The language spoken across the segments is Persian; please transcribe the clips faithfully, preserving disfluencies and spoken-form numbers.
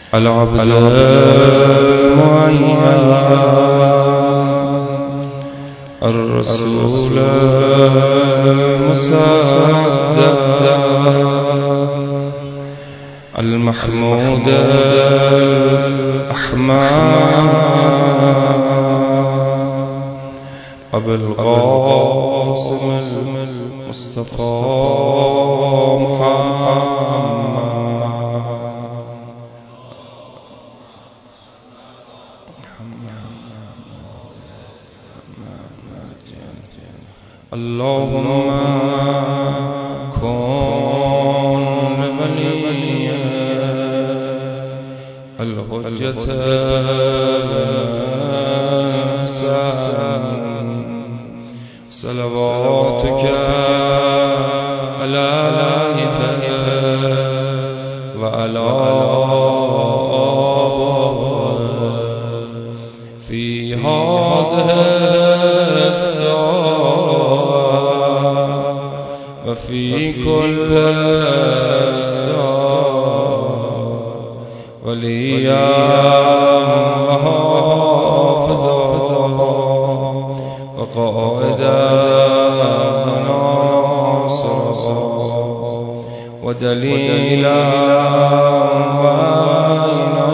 العبد المعين الرسول المصدق المحمود الأحمد أبو القاسم المصطفى محمد. اللهم كن ولي الحجة صلواتك عليه وعلى آله في هذه الساعة وفي كل ساعة وليا وحافظا وقائدا وناصرا ودليلا وعينا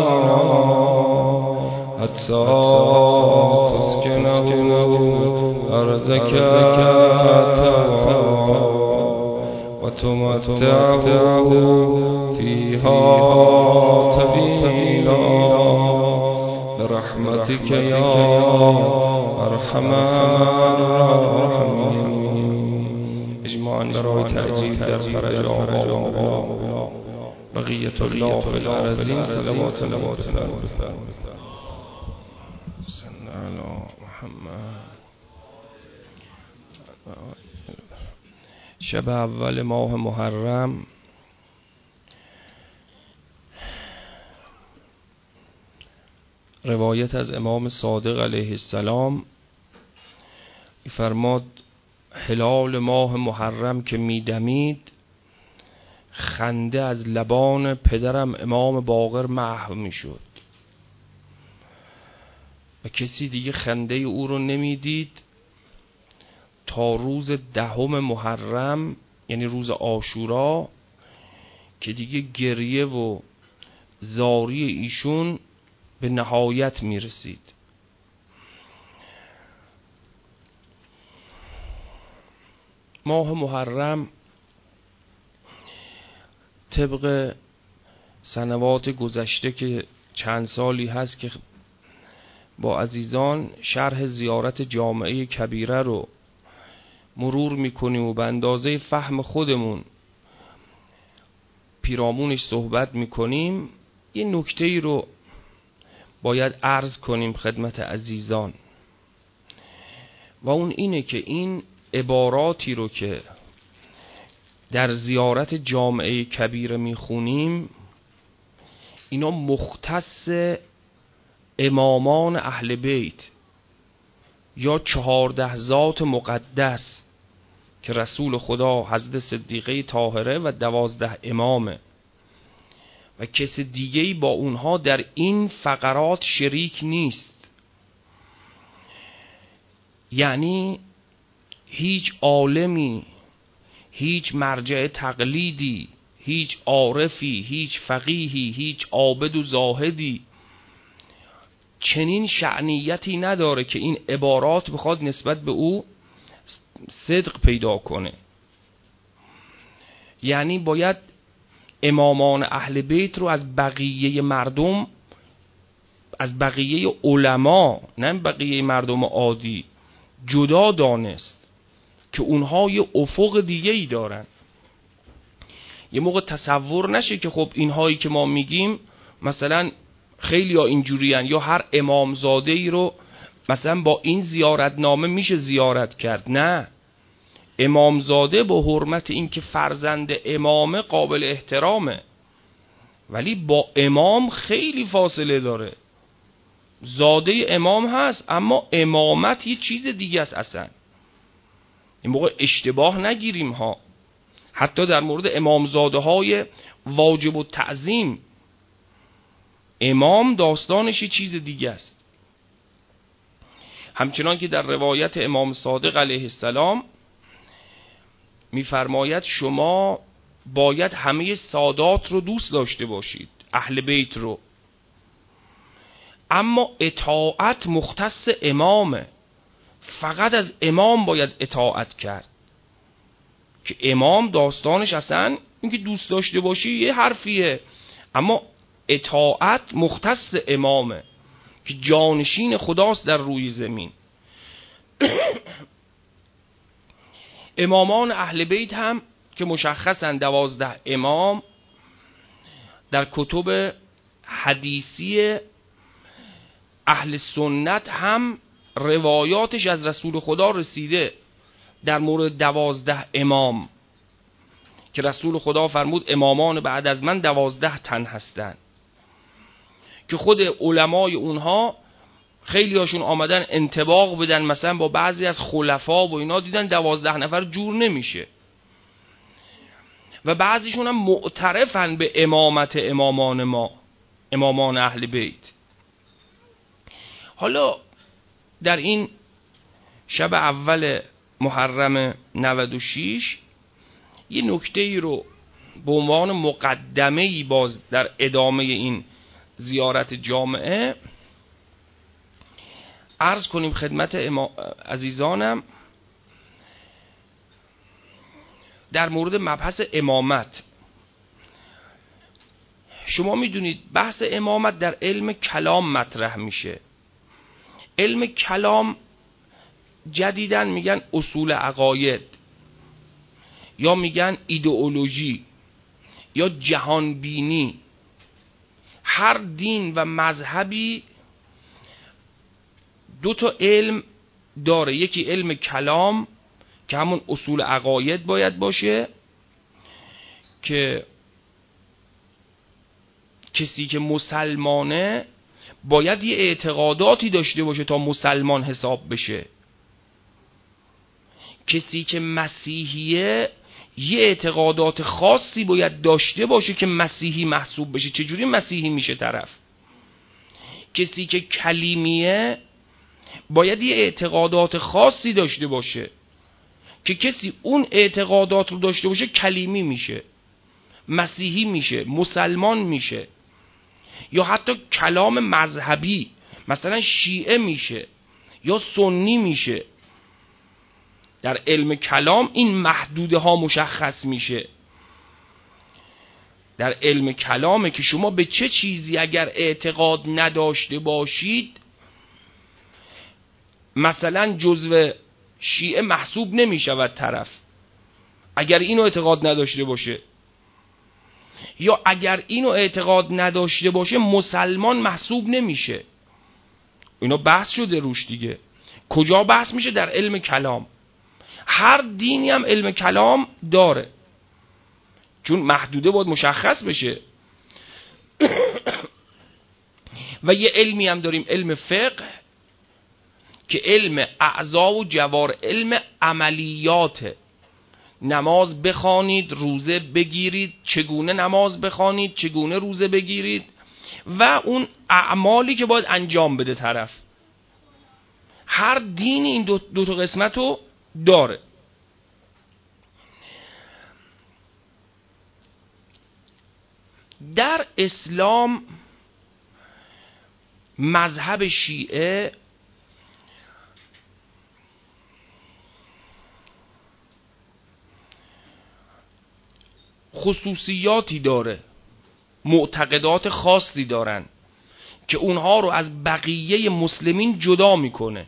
حتى تسكنه أرضك وتمتعه فيها طويلا برحمتك يا أرحم الراحمين. اجماعاً برای تأجیل در فرج آقا و بقیت الله فی الارضین صلوات الله صلی علی محمد. شب اول ماه محرم روایت از امام صادق علیه السلام فرماد هلال ماه محرم که میدمید خنده از لبان پدرم امام باقر محو میشد و کسی دیگه خنده او رو نمیدید تا روز دهم محرم، یعنی روز عاشورا، که دیگه گریه و زاری ایشون به نهایت میرسید. ماه محرم طبق سنوات گذشته که چند سالی هست که با عزیزان شرح زیارت جامعه کبیره رو مرور میکنیم و به اندازه فهم خودمون پیرامونش صحبت میکنیم، یه نکته ای رو باید عرض کنیم خدمت عزیزان و اون اینه که این عباراتی رو که در زیارت جامعه کبیره میخونیم اینا مختص امامان اهل بیت یا چهارده ذات مقدس که رسول خدا حضرت صدیقه طاهره و دوازده امامه و کس دیگه‌ای با اونها در این فقرات شریک نیست. یعنی هیچ عالمی، هیچ مرجع تقلیدی، هیچ عارفی، هیچ فقیهی، هیچ عابد و زاهدی چنین شأنیتی نداره که این عبارات بخواد نسبت به او صدق پیدا کنه. یعنی باید امامان اهل بیت رو از بقیه مردم، از بقیه علما، نه بقیه مردم عادی، جدا دانست که اونها یه افق دیگه ای دارن. یه موقع تصور نشه که خب اینهایی که ما میگیم مثلا خیلی ها اینجورین یا هر امامزاده ای رو مثلا با این زیارتنامه میشه زیارت کرد. نه، امامزاده با حرمت این که فرزند امامه قابل احترامه، ولی با امام خیلی فاصله داره. زاده امام هست اما امامت یه چیز دیگه است. اصلا این موقع اشتباه نگیریم ها. حتی در مورد امامزاده های واجب التعظیم امام داستانش یه چیز دیگه است. همچنان که در روایت امام صادق علیه السلام میفرماید شما باید همه سادات رو دوست داشته باشید، اهل بیت رو، اما اطاعت مختص امامه، فقط از امام باید اطاعت کرد. که امام داستانش اصلا اینکه دوست داشته باشی یه حرفیه، اما اطاعت مختص امامه که جانشین خداست در روی زمین. امامان اهل بیت هم که مشخصاً دوازده امام در کتب حدیثی اهل سنت هم روایاتش از رسول خدا رسیده در مورد دوازده امام که رسول خدا فرمود امامان بعد از من دوازده تن هستند، که خود علمای اونها خیلی هاشون آمدن انطباق بدن مثلا با بعضی از خلفا و اینا، دیدن دوازده نفر جور نمیشه و بعضیشون هم معترفن به امامت امامان ما، امامان اهل بیت. حالا در این شب اول محرم نود و شش یه نکته ای رو به عنوان مقدمه ای باز در ادامه این زیارت جامعه عرض کنیم خدمت عزیزانم در مورد مبحث امامت. شما میدونید بحث امامت در علم کلام مطرح میشه. علم کلام جدیدن میگن اصول عقاید، یا میگن ایدئولوژی، یا جهانبینی. هر دین و مذهبی دو تا علم داره، یکی علم کلام که همون اصول عقاید باید باشه، که کسی که مسلمانه باید یه اعتقاداتی داشته باشه تا مسلمان حساب بشه. کسی که مسیحیه یه اعتقادات خاصی باید داشته باشه که مسیحی محسوب بشه. چجوری مسیحی میشه طرف؟ کسی که کلیمیه باید یه اعتقادات خاصی داشته باشه که کسی اون اعتقادات رو داشته باشه کلیمی میشه، مسیحی میشه، مسلمان میشه. یا حتی کلام مذهبی مثلا شیعه میشه یا سنی میشه. در علم کلام این محدوده ها مشخص میشه. در علم کلامه که شما به چه چیزی اگر اعتقاد نداشته باشید، مثلا جزو شیعه محسوب نمیشود طرف اگر اینو اعتقاد نداشته باشه، یا اگر اینو اعتقاد نداشته باشه مسلمان محسوب نمیشه. اینا بحث شده روش دیگه. کجا بحث میشه؟ در علم کلام. هر دینی هم علم کلام داره، چون محدوده باید مشخص بشه. و یه علمی هم داریم، علم فقه، که علم اعضا و جوار، علم عملیاته. نماز بخوانید، روزه بگیرید، چگونه نماز بخوانید، چگونه روزه بگیرید، و اون اعمالی که باید انجام بده طرف. هر دینی این دو, دو تا قسمت رو داره. در اسلام مذهب شیعه خصوصیاتی داره، معتقدات خاصی دارن که اونها رو از بقیه مسلمین جدا میکنه،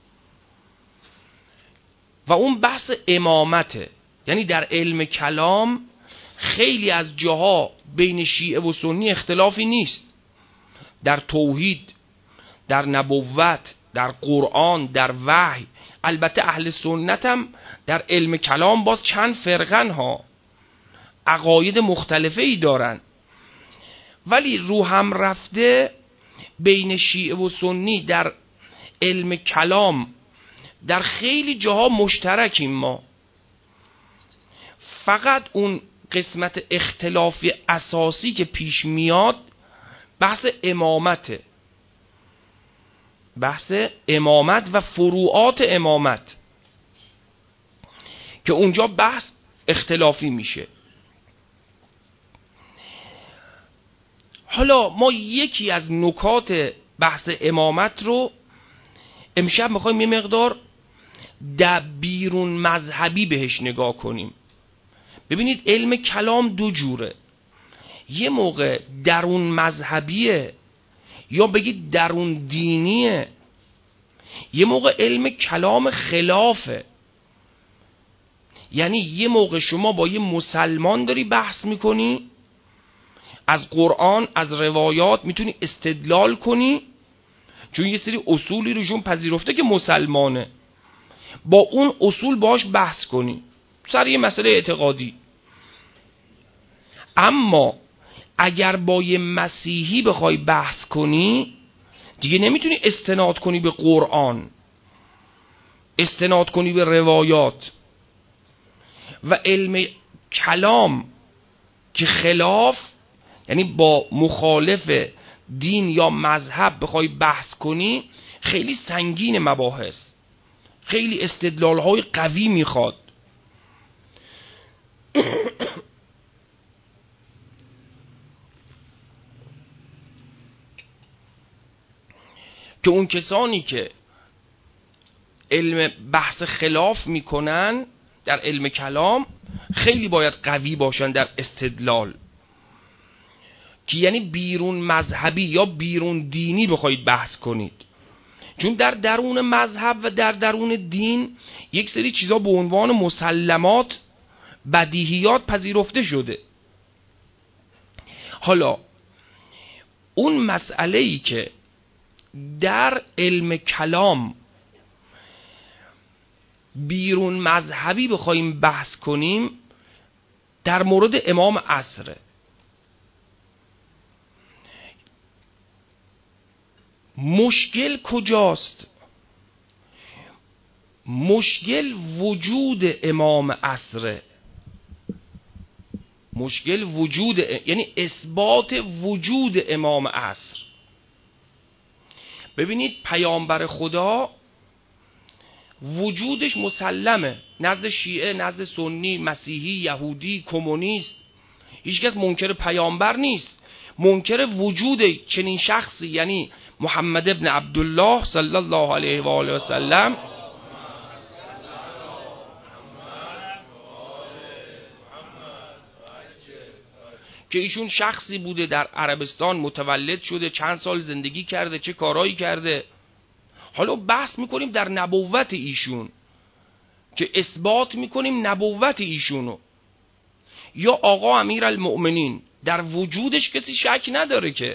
و اون بحث امامته. یعنی در علم کلام خیلی از جاها بین شیعه و سنی اختلافی نیست. در توحید، در نبوت، در قرآن، در وحی. البته اهل سنت هم در علم کلام باز چند فرقن ها، عقاید مختلفه ای دارن، ولی رو هم رفته بین شیعه و سنی در علم کلام در خیلی جاها مشترکیم ما. فقط اون قسمت اختلافی اساسی که پیش میاد بحث امامته، بحث امامت و فروعات امامت که اونجا بحث اختلافی میشه. حالا ما یکی از نکات بحث امامت رو امشب میخوایم یه مقدار در بیرون مذهبی بهش نگاه کنیم. ببینید علم کلام دو جوره، یه موقع درون مذهبیه یا بگید درون دینیه، یه موقع علم کلام خلافه. یعنی یه موقع شما با یه مسلمان داری بحث میکنی، از قرآن از روایات میتونی استدلال کنی، چون یه سری اصولی روشون پذیرفته که مسلمانه، با اون اصول باش بحث کنی سر یه مسئله اعتقادی. اما اگر با یه مسیحی بخوای بحث کنی دیگه نمیتونی استناد کنی به قرآن، استناد کنی به روایات. و علم کلام که خلاف، یعنی با مخالف دین یا مذهب بخوای بحث کنی، خیلی سنگین مباحث، خیلی استدلال های قوی میخواد. که اون کسانی که علم بحث خلاف میکنن در علم کلام خیلی باید قوی باشن در استدلال، که یعنی بیرون مذهبی یا بیرون دینی بخواید بحث کنید. چون در درون مذهب و در درون دین یک سری چیزا به عنوان مسلمات، بدیهیات پذیرفته شده. حالا اون مسئله‌ای که در علم کلام بیرون مذهبی بخوایم بحث کنیم در مورد امام عصره. مشکل کجاست؟ مشکل وجود امام عصره، مشکل وجود، یعنی اثبات وجود امام عصر. ببینید پیامبر خدا وجودش مسلمه نزد شیعه، نزد سنی، مسیحی، یهودی، کمونیست. هیچکس منکر پیامبر نیست، منکر وجود چنین شخصی یعنی محمد ابن عبدالله صلی الله علیه و آله و سلم که ایشون شخصی بوده در عربستان متولد شده، چند سال زندگی کرده، چه کارایی کرده. حالا بحث میکنیم در نبوت ایشون که اثبات میکنیم نبوت ایشونو. یا آقا امیر المؤمنین در وجودش کسی شک نداره که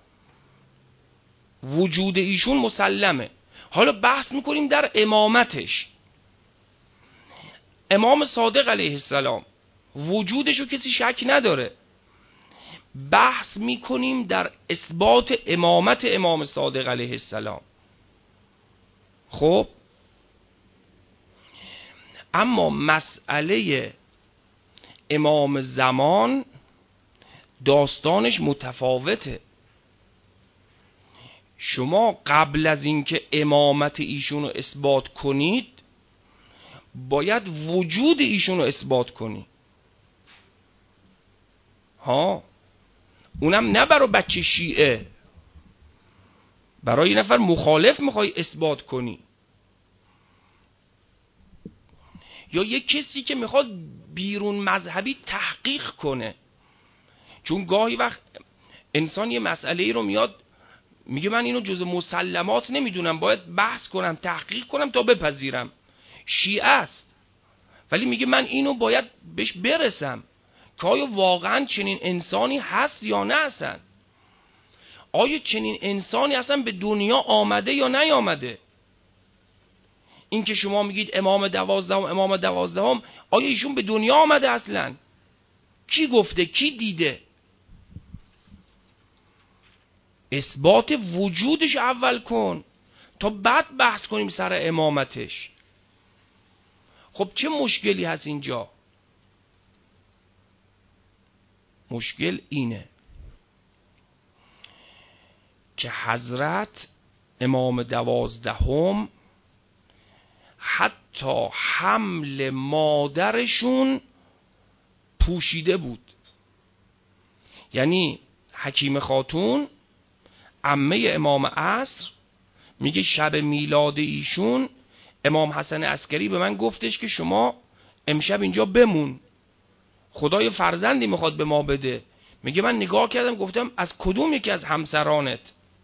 وجود ایشون مسلمه. حالا بحث میکنیم در امامتش، امام صادق علیه السلام وجودشو کسی شک نداره. بحث میکنیم در اثبات امامت امام صادق علیه السلام. خب اما مسئله امام زمان داستانش متفاوته. شما قبل از اینکه امامت ایشون رو اثبات کنید باید وجود ایشون رو اثبات کنید. ها، اونم نه برای بچه شیعه، برای یه نفر مخالف میخوای اثبات کنی، یا یک کسی که میخواد بیرون مذهبی تحقیق کنه. چون گاهی وقت انسان یه مسئله ای رو میاد میگه من اینو جز مسلمات نمیدونم، باید بحث کنم، تحقیق کنم تا بپذیرم. شیعه است ولی میگه من اینو باید بهش برسم که آیا واقعا چنین انسانی هست یا نه اصلا، آیا چنین انسانی اصلا به دنیا آمده یا نیامده. این که شما میگید امام دوازدهم امام دوازدهم، آیا ایشون به دنیا آمده اصلا؟ کی گفته؟ کی دیده؟ اثبات وجودش اول کن تا بعد بحث کنیم سر امامتش. خب چه مشکلی هست اینجا؟ مشکل اینه که حضرت امام دوازدهم حتی حمل مادرشون پوشیده بود. یعنی حکیم خاتون عمه امام عصر میگه شب میلاد ایشون امام حسن عسکری به من گفتش که شما امشب اینجا بمون، خدای فرزندی میخواد به ما بده. میگه من نگاه کردم گفتم از کدوم یکی از همسرانت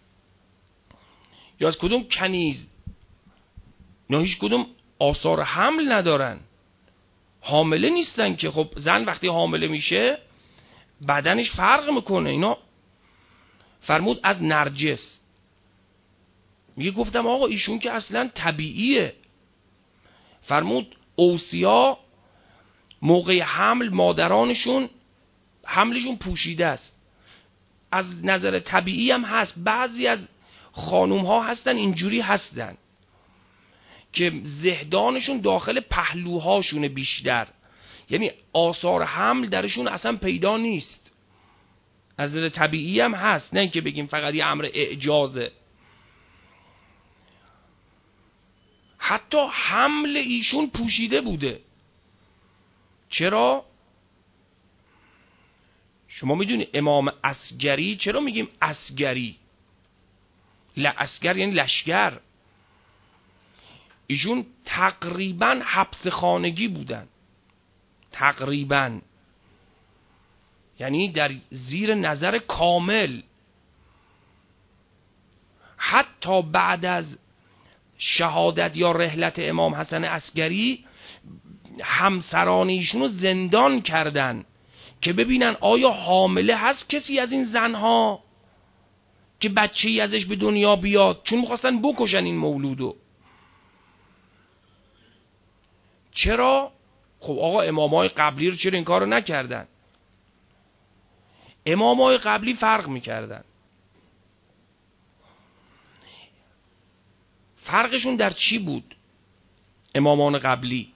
یا از کدوم کنیز؟ نه هیچ کدوم آثار حمل ندارن، حامله نیستن که. خب زن وقتی حامله میشه بدنش فرق میکنه. اینا فرمود از نرجس. میگه گفتم آقا ایشون که اصلا طبیعیه. فرمود اوصیا موقع حمل مادرانشون حملشون پوشیده است. از نظر طبیعی هم هست. بعضی از خانوم ها هستن اینجوری هستن که زهدانشون داخل پهلوهاشونه بیشتر، یعنی آثار حمل درشون اصلا پیدا نیست. از نظر طبیعی هم هست، نه اینکه بگیم فقط یه امر اعجازه. حتی حمل ایشون پوشیده بوده. چرا؟ شما میدونید امام عسگری، چرا میگیم عسگری؟ عسگر یعنی لشگر. ایشون تقریبا حبس خانگی بودن، تقریبا، یعنی در زیر نظر کامل. حتی بعد از شهادت یا رحلت امام حسن عسگری همسران ایشون رو زندان کردن که ببینن آیا حامله هست کسی از این زنها که بچه‌ای ازش به دنیا بیاد، چون میخواستن بکشن این مولودو. چرا؟ خب آقا امامای قبلی رو چرا این کارو نکردن؟ امامای قبلی فرق میکردن. فرقشون در چی بود؟ امامان قبلی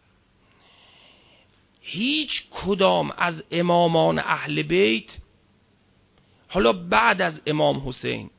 هیچ کدام از امامان اهل بیت، حالا بعد از امام حسین،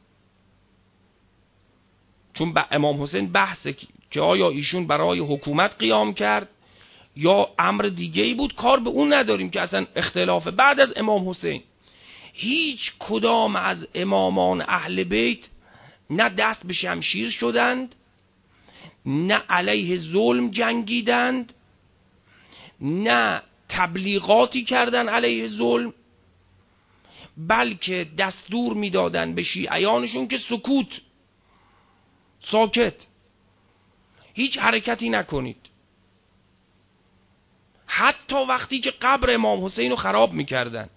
چون با امام حسین بحثه که آیا ایشون برای حکومت قیام کرد یا امر دیگه ای بود، کار به اون نداریم که اصلا اختلافه. بعد از امام حسین هیچ کدام از امامان اهل بیت نه دست به شمشیر شدند، نه علیه ظلم جنگیدند، نه تبلیغاتی کردن علیه ظلم، بلکه دستور میدادن به شیعیانشون که سکوت، ساکت، هیچ حرکتی نکنید. حتی وقتی که قبر امام حسین رو خراب میکردن،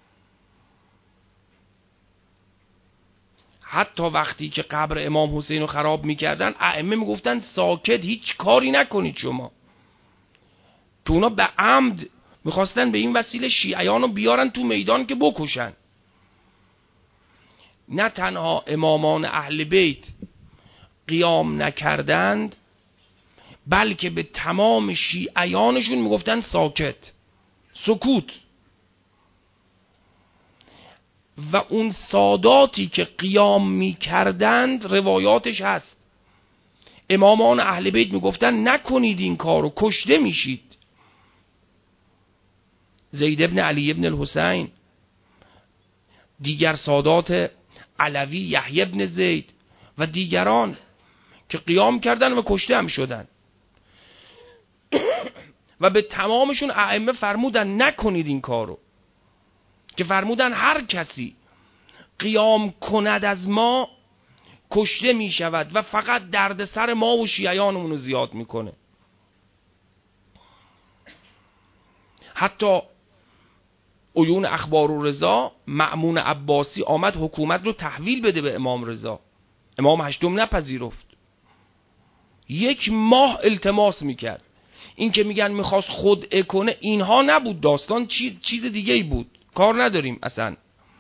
حتی وقتی که قبر امام حسین رو خراب میکردن ائمه میگفتن ساکت، هیچ کاری نکنید شما. تو اونا به عمد میخواستن به این وسیله شیعیان رو بیارن تو میدان که بکشن. نه تنها امامان اهل بیت قیام نکردند، بلکه به تمام شیعیانشون میگفتن ساکت، سکوت. و اون ساداتی که قیام میکردند روایاتش هست، امامان اهل بیت میگفتن نکنید این کارو، کشته میشید. زید ابن علی ابن الحسین، دیگر سادات علوی، یحیی ابن زید و دیگران که قیام کردن و کشته هم شدن و به تمامشون ائمه فرمودن نکنید این کارو، که فرمودن هر کسی قیام کند از ما کشته می شود و فقط درد سر ما و شیعیانمون رو زیاد میکنه. حتی عیون اخبار و رضا، مأمون عباسی آمد حکومت رو تحویل بده به امام رضا، امام هشتم نپذیرفت، یک ماه التماس میکرد. این که میگن میخواست خودعه کنه، اینها نبود، داستان چیز دیگه ای بود، کار نداریم اصلا.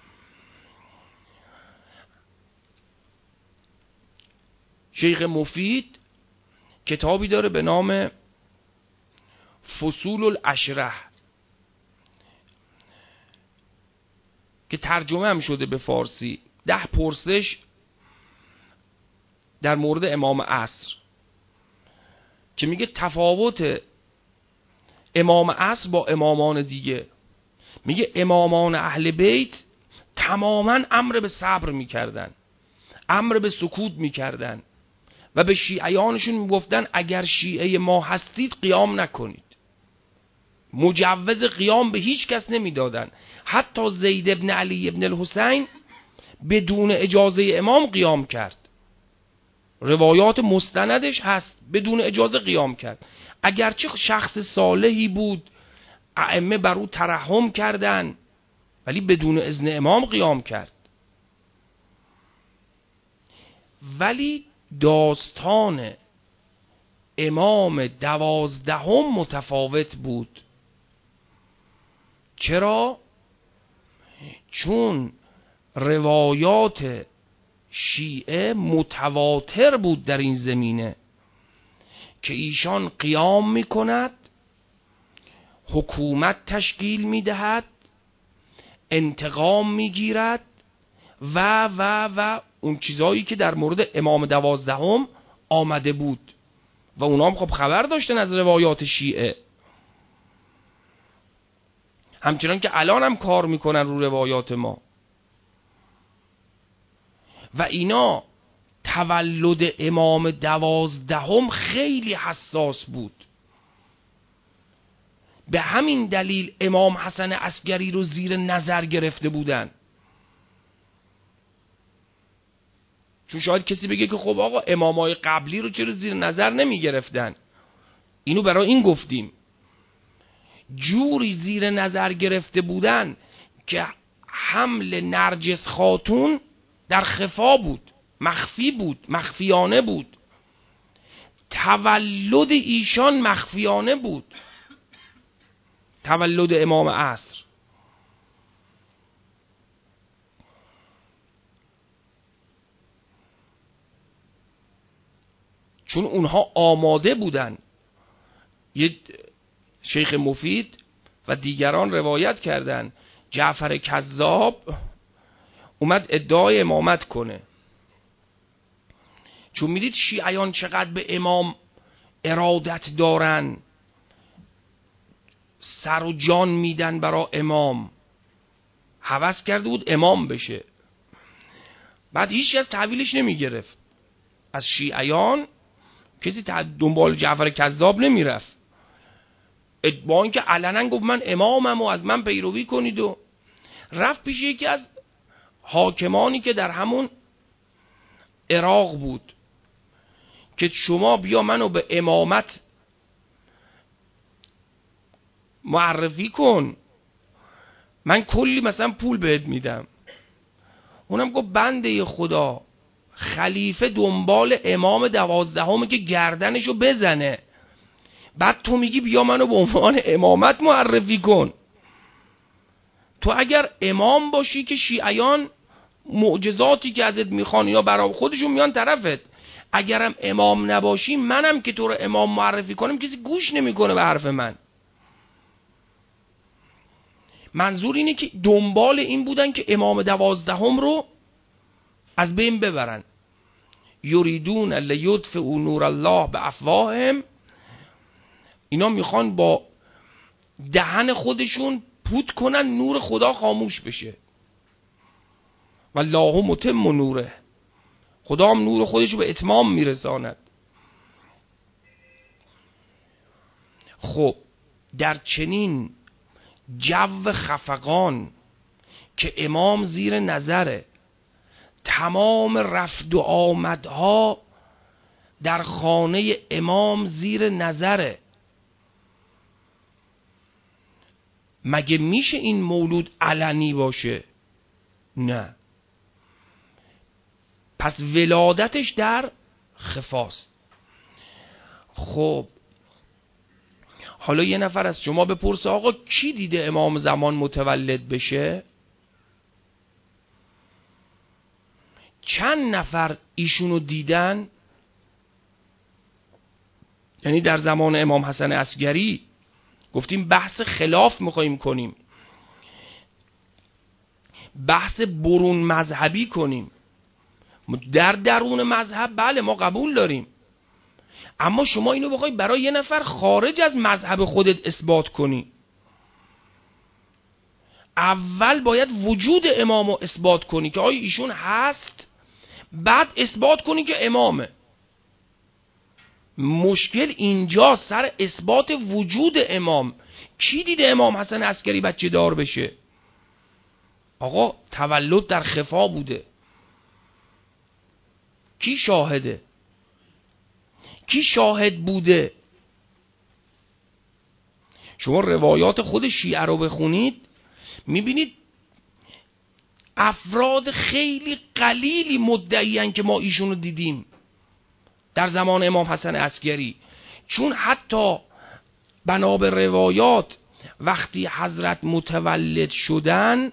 شیخ مفید کتابی داره به نام فصول الاشرح که ترجمه هم شده به فارسی. ده پرسش در مورد امام عصر که میگه تفاوت امام عصر با امامان دیگه. میگه امامان اهل بیت تماما امر به صبر میکردن، امر به سکوت میکردن و به شیعیانشون میگفتن اگر شیعه ما هستید قیام نکنید. مجوز قیام به هیچ کس نمیدادن. حتی زید ابن علی ابن الحسین بدون اجازه امام قیام کرد. روایات مستندش هست، بدون اجازه قیام کرد. اگرچه شخص صالحی بود، ائمه بر او ترحم کردن، ولی بدون اذن امام قیام کرد. ولی داستان امام دوازدهم متفاوت بود. چرا؟ چون روایات شیعه متواتر بود در این زمینه که ایشان قیام میکند، حکومت تشکیل میدهد، انتقام میگیرد و و و اون چیزایی که در مورد امام دوازدهم آمده بود و اونا هم خب خبر داشتن از روایات شیعه، همچنان که الان هم کار میکنن رو روایات ما. و اینا تولد امام دوازدهم خیلی حساس بود. به همین دلیل امام حسن عسکری رو زیر نظر گرفته بودن. چون شاید کسی بگه که خب آقا امامای قبلی رو چرا زیر نظر نمی گرفتن؟ اینو برای این گفتیم جوری زیر نظر گرفته بودن که حمل نرجس خاتون در خفا بود، مخفی بود، مخفیانه بود. تولد ایشان مخفیانه بود، تولد امام عصر. چون اونها آماده بودن. یه شیخ مفید و دیگران روایت کردن جعفر کذاب اومد ادعای امامت کنه، چون میدید شیعیان چقدر به امام ارادت دارن، سر و جان میدن برای امام، هوس کرده بود امام بشه. بعد هیچ کس تحویلش نمیگرفت از شیعیان، کسی دنبال جعفر کذاب نمیرفت، با اینکه علنا گفت من امامم و از من پیروی کنید. و رفت پیش یکی از حاکمانی که در همون عراق بود که شما بیا منو به امامت معرفی کن، من کلی مثلا پول بهت میدم. اونم گفت بنده خدا خلیفه دنبال امام دوازدهمه که گردنشو بزنه، بعد تو میگی بیا منو به عنوان امامت معرفی کن. تو اگر امام باشی که شیعیان معجزاتی که ازت میخوان اینا برای خودشون میان طرفت، اگرم امام نباشی منم که تو رو امام معرفی کنم کسی گوش نمیکنه به حرف من. منظور اینه که دنبال این بودن که امام دوازدهم رو از بین ببرن. یریدون لیطفئوا نور الله بافواههم، اینا میخوان با دهن خودشون پوت کنن نور خدا خاموش بشه. والله متم نوره، خدا هم نور خودش رو به اتمام میرساند. خب در چنین جو خفقان که امام زیر نظره، تمام رفت و آمدها در خانه امام زیر نظره، مگه میشه این مولود علنی باشه؟ نه. پس ولادتش در خفاست. خب حالا یه نفر از شما بپرسه آقا کی دیده امام زمان متولد بشه؟ چند نفر ایشونو دیدن؟ یعنی در زمان امام حسن عسکری گفتیم بحث خلاف میخواییم کنیم، بحث برون مذهبی کنیم. در درون مذهب بله ما قبول داریم، اما شما اینو بخوای برای یه نفر خارج از مذهب خودت اثبات کنی، اول باید وجود امام رو اثبات کنی که آیا ایشون هست، بعد اثبات کنی که امامه. مشکل اینجا سر اثبات وجود امام. کی دیده امام حسن عسکری بچه دار بشه؟ آقا تولد در خفا بوده. کی شاهده؟ کی شاهد بوده؟ شما روایات خود شیعه رو بخونید میبینید افراد خیلی قلیلی مدعیان که ما ایشونو دیدیم در زمان امام حسن عسکری، چون حتی بنا به روایات وقتی حضرت متولد شدن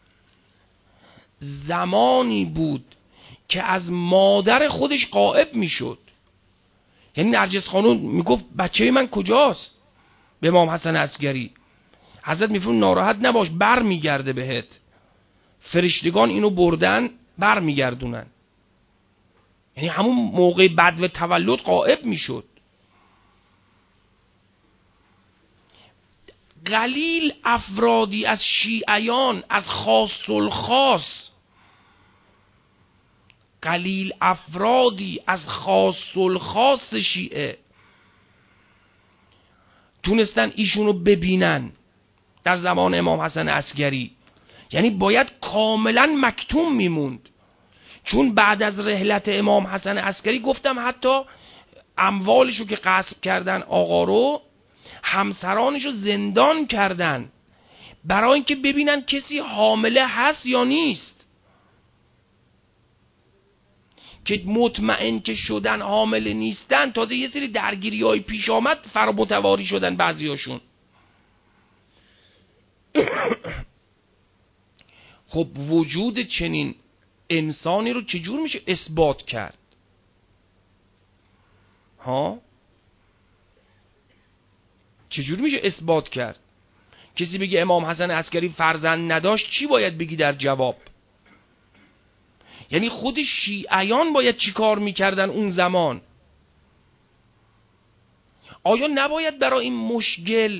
زمانی بود که از مادر خودش غائب میشد. یعنی نرجس خانم میگفت بچه من کجاست به امام حسن عسکری، حضرت میفرمود ناراحت نباش بر میگرده بهت، فرشتگان اینو بردن بر میگردونن. یعنی همون موقع بعد و تولد غائب میشد. قلیل افرادی از شیعیان، از خاص الخاص، قلیل افرادی از خاص الخاص شیعه تونستن ایشونو ببینن در زمان امام حسن عسکری. یعنی باید کاملا مکتوم میموند، چون بعد از رحلت امام حسن عسکری گفتم حتی اموالشو که غصب کردن آقا رو، همسرانشو زندان کردن برای اینکه ببینن کسی حامله هست یا نیست، که مطمئن که شدن حامله نیستن. تازه یه سری درگیری های پیش آمد فرامتواری شدن بعضیاشون. خب وجود چنین انسانی رو چجور میشه اثبات کرد؟ ها چجور میشه اثبات کرد؟ کسی بگه امام حسن عسکری فرزند نداشت، چی باید بگی در جواب؟ یعنی خود شیعیان باید چی کار میکردن اون زمان؟ آیا نباید برای این مشکل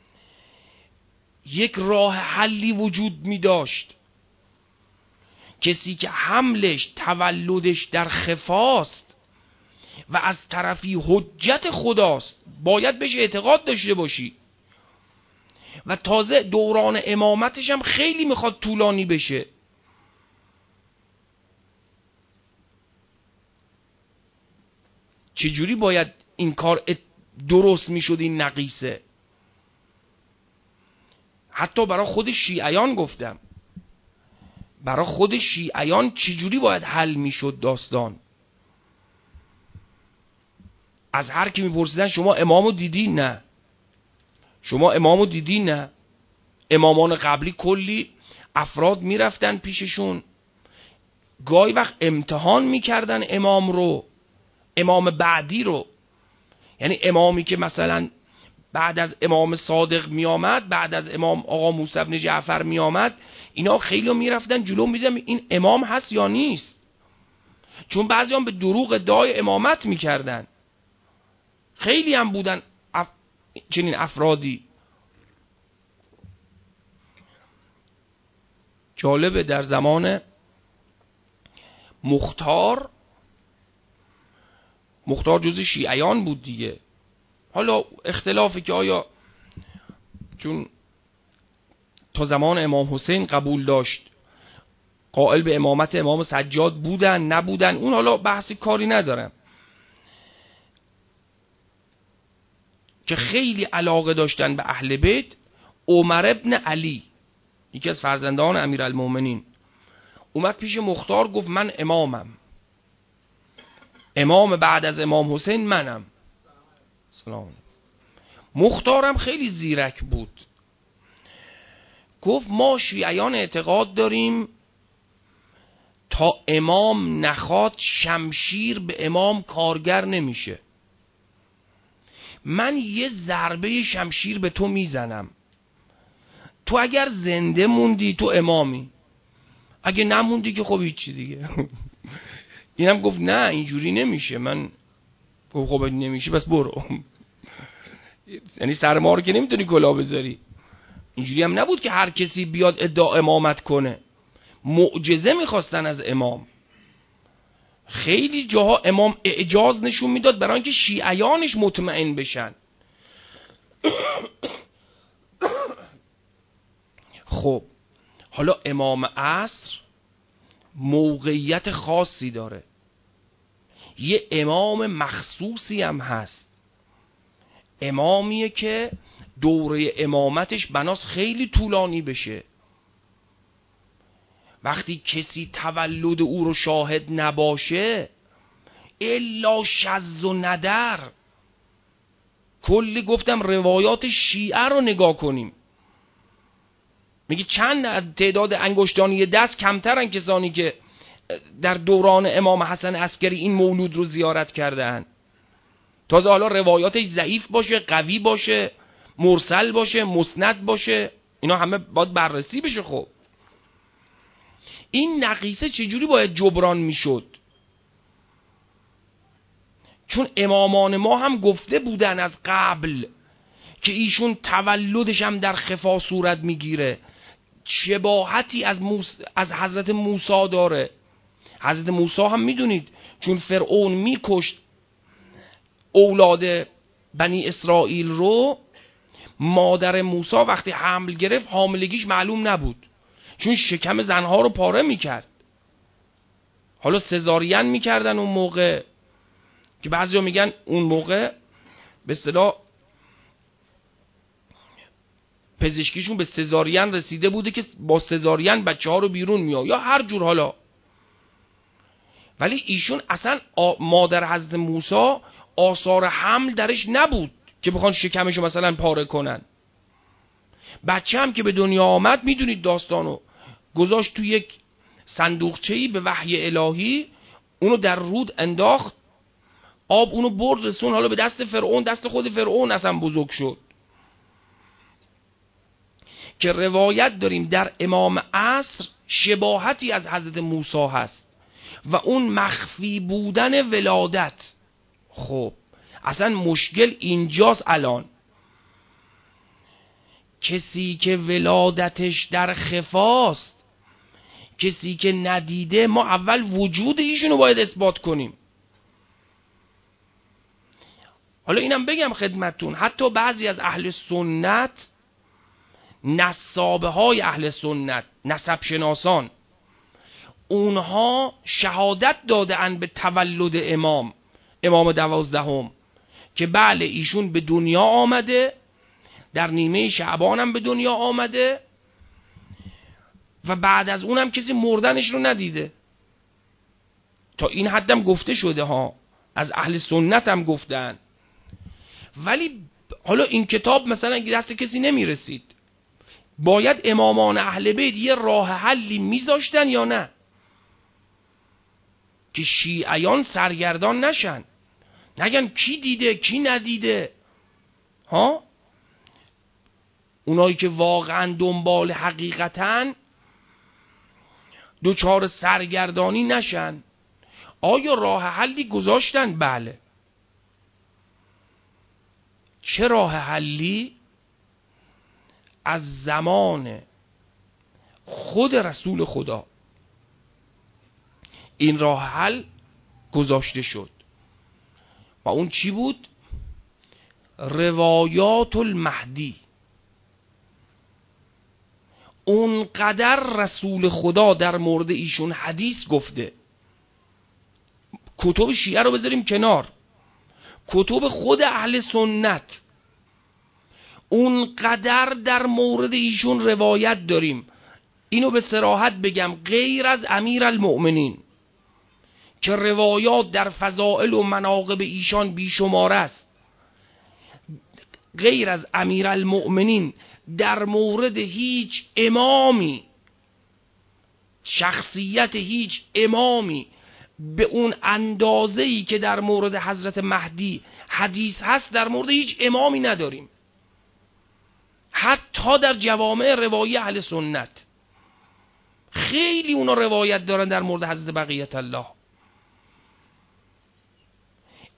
یک راه حلی وجود میداشت؟ کسی که حملش تولدش در خفاست و از طرفی حجت خداست باید بهش اعتقاد داشته باشی، و تازه دوران امامتش هم خیلی میخواد طولانی بشه. چجوری باید این کار درست میشد این نقیصه؟ حتی برای خود شیعیان گفتم، برای خود شیعیان چجوری باید حل میشد داستان؟ از هر کی میپرسیدن شما امامو دیدی؟ نه. شما امامو دیدی؟ نه. امامان قبلی کلی افراد میرفتن پیششون، گاهی وقت امتحان میکردن امام رو، امام بعدی رو. یعنی امامی که مثلا بعد از امام صادق می آمد، بعد از امام آقا موسی بن جعفر می آمد، اینا خیلی می رفتن جلو می دیدن این امام هست یا نیست، چون بعضی هم به دروغ ادعای امامت می کردن. خیلی هم بودن اف... چنین افرادی. جالبه در زمان مختار، مختار جز شیعیان بود دیگه. حالا اختلافی که آیا چون تا زمان امام حسین قبول داشت قائل به امامت امام سجاد بودن نبودن، اون حالا بحثی کاری ندارم، که خیلی علاقه داشتن به اهل بیت. عمر ابن علی یکی از فرزندان امیرالمومنین اومد پیش مختار گفت من امامم، امام بعد از امام حسین منم. سلام. مختارم خیلی زیرک بود، گفت ما شیعیان اعتقاد داریم تا امام نخواد شمشیر به امام کارگر نمیشه. من یه ضربه شمشیر به تو میزنم، تو اگر زنده موندی تو امامی، اگه نموندی که خب هیچی دیگه. اینم گفت نه اینجوری نمیشه. من گفت خب نمیشه بس برو. یعنی سر ما رو که نمیتونی کلاه بذاری. اینجوری هم نبود که هر کسی بیاد ادعا امامت کنه. معجزه میخواستن از امام. خیلی جاها امام اعجاز نشون میداد برای اینکه شیعیانش مطمئن بشن. خب حالا امام عصر موقعیت خاصی داره. یه امام مخصوصی هم هست. امامیه که دوره امامتش بناس خیلی طولانی بشه. وقتی کسی تولد او رو شاهد نباشه الا شذ و ندر. کلی گفتم روایات شیعه رو نگاه کنیم، میگه چند از تعداد انگشتانی دست کمترن کسانی که در دوران امام حسن عسکری این مولود رو زیارت کردن. تازه حالا روایاتش ضعیف باشه، قوی باشه، مرسل باشه، مسند باشه، اینا همه باید بررسی بشه. خب این نقیصه چجوری باید جبران میشد؟ چون امامان ما هم گفته بودن از قبل که ایشون تولدش هم در خفا صورت میگیره، شباهتی از, موس... از حضرت موسی داره. حضرت موسی هم میدونید چون فرعون میکشت اولاد بنی اسرائیل رو، مادر موسی وقتی حمل گرفت حاملگیش معلوم نبود چون شکم زنها رو پاره میکرد. حالا سزارین میکردن اون موقع که بعضیا میگن اون موقع به اصطلاح پزشکیشون به سزارین رسیده بوده که با سزارین بچه ها رو بیرون میاد یا هر جور. حالا ولی ایشون اصلا مادر حضرت موسی آثار حمل درش نبود که بخوان شکمشو مثلا پاره کنن. بچه هم که به دنیا آمد میدونید داستانو، گذاشت تو یک صندوقچه‌ای به وحی الهی، اونو در رود انداخت، آب اونو برد رسون حالا به دست فرعون، دست خود فرعون اصلا بزرگ شد. که روایت داریم در امام عصر شباهتی از حضرت موسی هست و اون مخفی بودن ولادت. خب اصلا مشکل اینجاست الان. کسی که ولادتش در خفاست، کسی که ندیده، ما اول وجود ایشونو باید اثبات کنیم. حالا اینم بگم خدمتون، حتی بعضی از اهل سنت، نسابه های اهل سنت، نسب شناسان، اونها شهادت دادن به تولد امام امام دوازدهم که بله ایشون به دنیا آمده، در نیمه شعبان هم به دنیا آمده و بعد از اونم کسی مردنش رو ندیده. تا این حدم گفته شده ها، از اهل سنت هم گفتن. ولی حالا این کتاب مثلا دست کسی نمیرسید، باید امامان اهل بیت یه راه حلی میذاشتن یا نه که شیعیان سرگردان نشن، نگن کی دیده کی ندیده ها. اونایی که واقعا دنبال حقیقتن دوچار سرگردانی نشن. آیا راه حلی گذاشتن؟ بله. چه راه حلی؟ از زمان خود رسول خدا این راه حل گذاشته شد و اون چی بود؟ روایات المهدی. اونقدر رسول خدا در مورد ایشون حدیث گفته، کتب شیعه رو بذاریم کنار، کتب خود اهل سنت اونقدر در مورد ایشون روایت داریم. اینو به صراحت بگم غیر از امیر المؤمنین که روایات در فضائل و مناقب ایشان بیشمار است، غیر از امیر المؤمنین در مورد هیچ امامی، شخصیت هیچ امامی به اون اندازه‌ای که در مورد حضرت مهدی حدیث هست در مورد هیچ امامی نداریم. حتی در جوامع روایی اهل سنت خیلی اونا روایت دارن در مورد حضرت بقیت الله.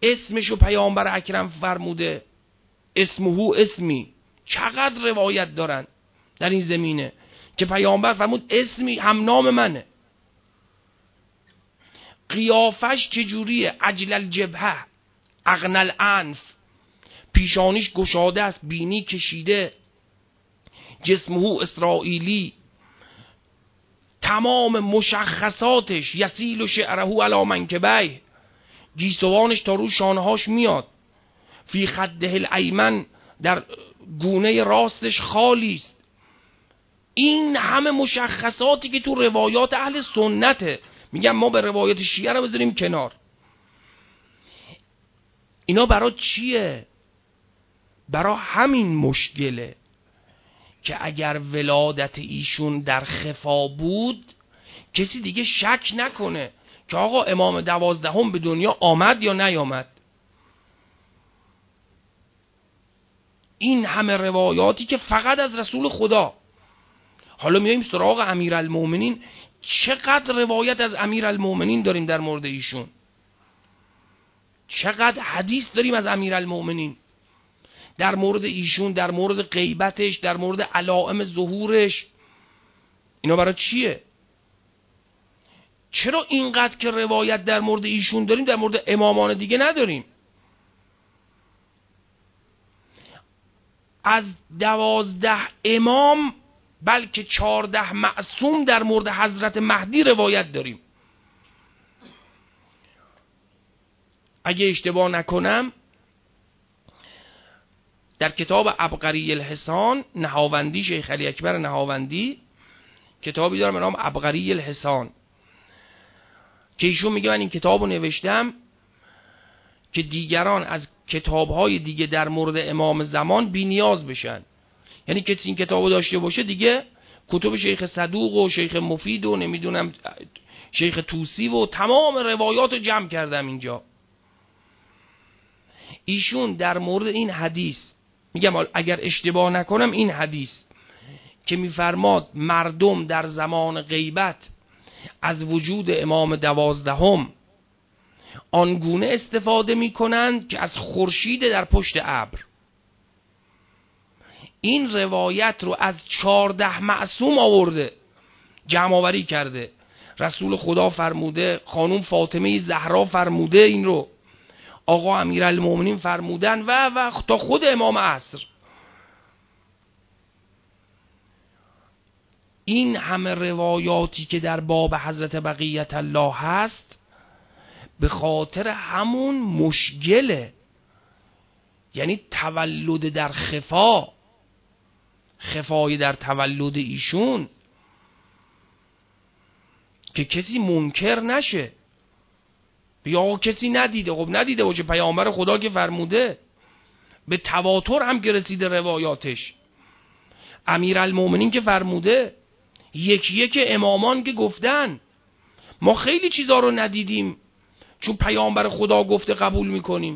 اسمشو پیامبر اکرم فرموده، اسمهو اسمی. چقدر روایت دارن در این زمینه که پیامبر فرمود اسمی هم نام منه. قیافش چجوریه؟ عجل الجبهه اغنى الانف، پیشانیش گشاده است، بینی کشیده. جسمهو اسرائیلی، تمام مشخصاتش یسیل و شعرهو علی منکبیه، گیسوانش تا رو شانهاش میاد. فی خده الایمن، در گونه راستش خالی است. این همه مشخصاتی که تو روایات اهل سنته. میگم ما به روایات شیعه رو بذاریم کنار. اینا برای چیه؟ برای همین مشکله که اگر ولادت ایشون در خفا بود کسی دیگه شک نکنه که آقا امام دوازدهم به دنیا آمد یا نیامد. این همه روایاتی که فقط از رسول خدا. حالا میایم سراغ امیرالمومنین. چقدر روایت از امیرالمومنین داریم در مورد ایشون، چقدر حدیث داریم از امیرالمومنین در مورد ایشون، در مورد غیبتش، در مورد علائم ظهورش. اینا برای چیه؟ چرا اینقدر که روایت در مورد ایشون داریم در مورد امامان دیگه نداریم؟ از دوازده امام بلکه چارده معصوم در مورد حضرت مهدی روایت داریم. اگه اشتباه نکنم در کتاب عبقری الحسان نهاوندی، شیخ علی اکبر نهاوندی کتابی داره به نام عبقری الحسان که ایشون میگه من این کتابو نوشتم که دیگران از کتابهای دیگه در مورد امام زمان بی نیاز بشن. یعنی کسی این کتابو داشته باشه دیگه کتب شیخ صدوق و شیخ مفید و نمیدونم شیخ توسی و تمام روایات رو جمع کردم اینجا. ایشون در مورد این حدیث، میگم اگر اشتباه نکنم این حدیث که میفرماد مردم در زمان غیبت از وجود امام دوازدهم آنگونه استفاده میکنند که از خورشید در پشت ابر. این روایت رو از چارده معصوم آورده، جمع آوری کرده. رسول خدا فرموده، خانوم فاطمه زهرا فرموده، این رو آقا امیرالمومنین فرمودن و و تا خود امام عصر. این همه روایاتی که در باب حضرت بقیت الله هست به خاطر همون مشکله، یعنی تولد در خفا، خفای در تولد ایشون که کسی منکر نشه. یا کسی ندیده، خب ندیده باشه، پیامبر خدا که فرموده، به تواتر هم که رسیده روایاتش. امیرالمومنین که فرموده، یکی یک امامان که گفتن ما خیلی چیزا رو ندیدیم چون پیامبر خدا گفته قبول میکنیم.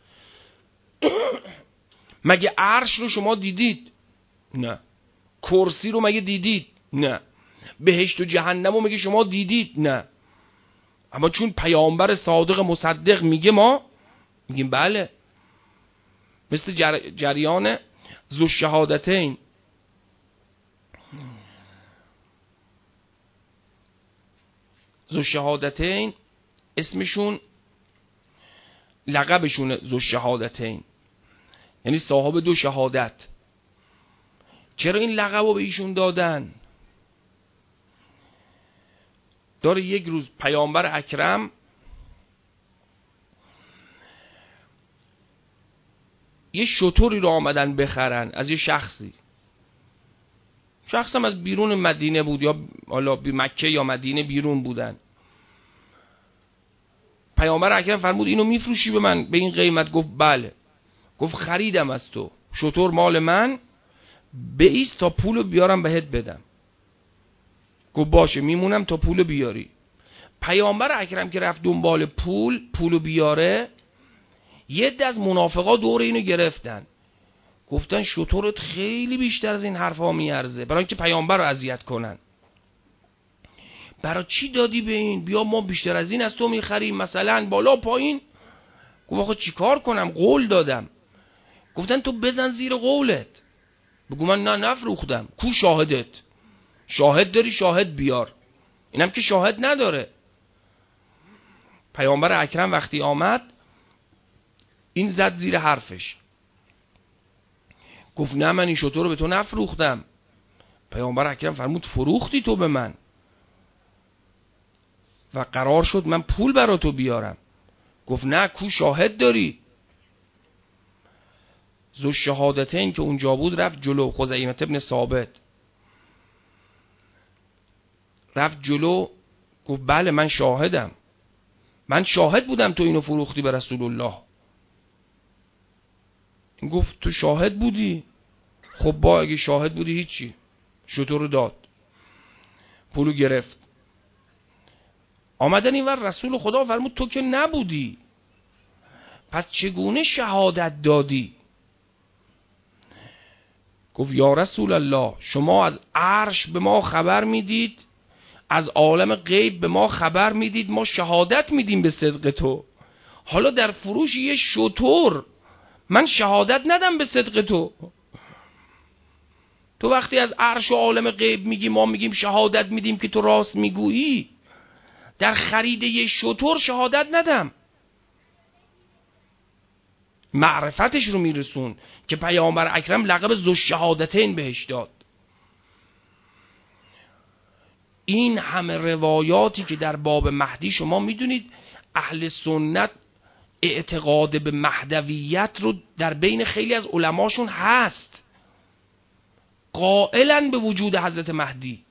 مگه عرش رو شما دیدید؟ نه. کرسی رو مگه دیدید؟ نه. بهشت و جهنم رو مگه شما دیدید؟ نه. اما چون پیامبر صادق مصدق میگه ما میگیم بله. مثل جر... جریان ذو الشهادتین. ذو الشهادتین اسمشون، لقبشون ذو الشهادتین، یعنی صاحب دو شهادت. چرا این لقب رو به ایشون دادن؟ داره یک روز پیامبر اکرم یه شتری رو آمدن بخرن از یه شخصی. شخص هم از بیرون مدینه بود، یا حالا مکه یا مدینه بیرون بودن. پیامبر اکرم فرمود اینو میفروشی به من به این قیمت؟ گفت بله. گفت خریدم از تو، شتر مال من، بایست تا پولو بیارم بهت بدم. گفت باشه میمونم تا پولو بیاری. پیامبر اکرم که رفت دنبال پول پولو بیاره، یه عده از منافقا دور اینو گرفتن، گفتن شترت خیلی بیشتر از این حرفا میارزه، برای اینکه پیامبر رو اذیت کنن. برای چی دادی به این؟ بیا ما بیشتر از این از تو میخریم، مثلا بالا پایین. گفت آخه چیکار کنم، قول دادم. گفتن تو بزن زیر قولت، بگو من نه نفروختم. کو شاهدت؟ شاهد داری شاهد بیار. اینم که شاهد نداره. پیامبر اکرم وقتی آمد این زد زیر حرفش، گفت نه من این شتر رو به تو نفروختم. پیامبر اکرم فرمود فروختی تو به من و قرار شد من پول برا تو بیارم. گفت نه کو شاهد داری؟ ذو شهادتین که اونجا بود رفت جلو، خزیمه ابن ثابت رفت جلو گفت بله من شاهدم، من شاهد بودم تو اینو فروختی به رسول الله. این گفت تو شاهد بودی؟ خب با اگه شاهد بودی هیچی. شتر رو داد، پولو گرفت. آمدن این ور رسول خدا فرمود تو که نبودی، پس چگونه شهادت دادی؟ گفت یا رسول الله شما از عرش به ما خبر میدید، از عالم غیب به ما خبر میدید، ما شهادت میدیم به صدق تو. حالا در فروش یه شتر من شهادت ندم به صدق تو؟ تو وقتی از عرش و عالم غیب میگی ما میگیم شهادت میدیم که تو راست میگویی، در خرید یه شتر شهادت ندم؟ معرفتش رو میرسون که پیامبر اکرم لقب ذو شهادتین بهش داد. این همه روایاتی که در باب مهدی، شما میدونید اهل سنت اعتقاد به مهدویت رو در بین خیلی از علماشون هست، قائلن به وجود حضرت مهدی.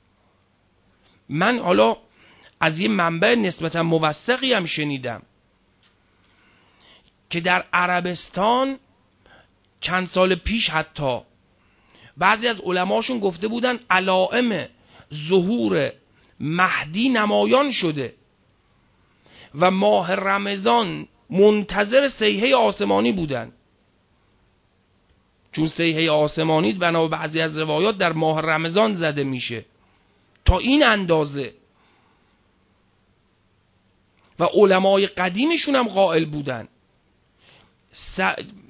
من حالا از یه منبع نسبتا موثقی هم شنیدم که در عربستان چند سال پیش حتی بعضی از علماشون گفته بودن علائم ظهور مهدی نمایان شده و ماه رمضان منتظر صیحه آسمانی بودن، چون صیحه آسمانی بنا به بعضی از روایات در ماه رمضان زده میشه. تا این اندازه و علمای قدیمشون هم قائل بودن. س...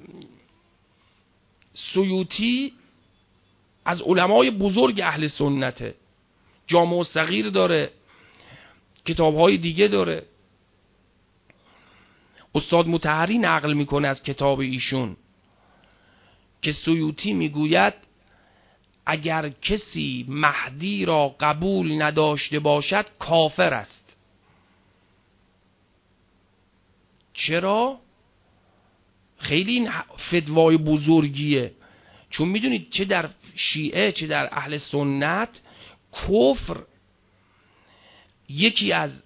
سیوطی از علمای بزرگ اهل سنته، جامع صغیر داره، کتابهای دیگه داره. استاد مطهری نقل میکنه از کتاب ایشون که سیوطی میگوید اگر کسی مهدی را قبول نداشته باشد کافر است. چرا؟ خیلی این فتوای بزرگیه، چون میدونید چه در شیعه چه در اهل سنت کفر یکی از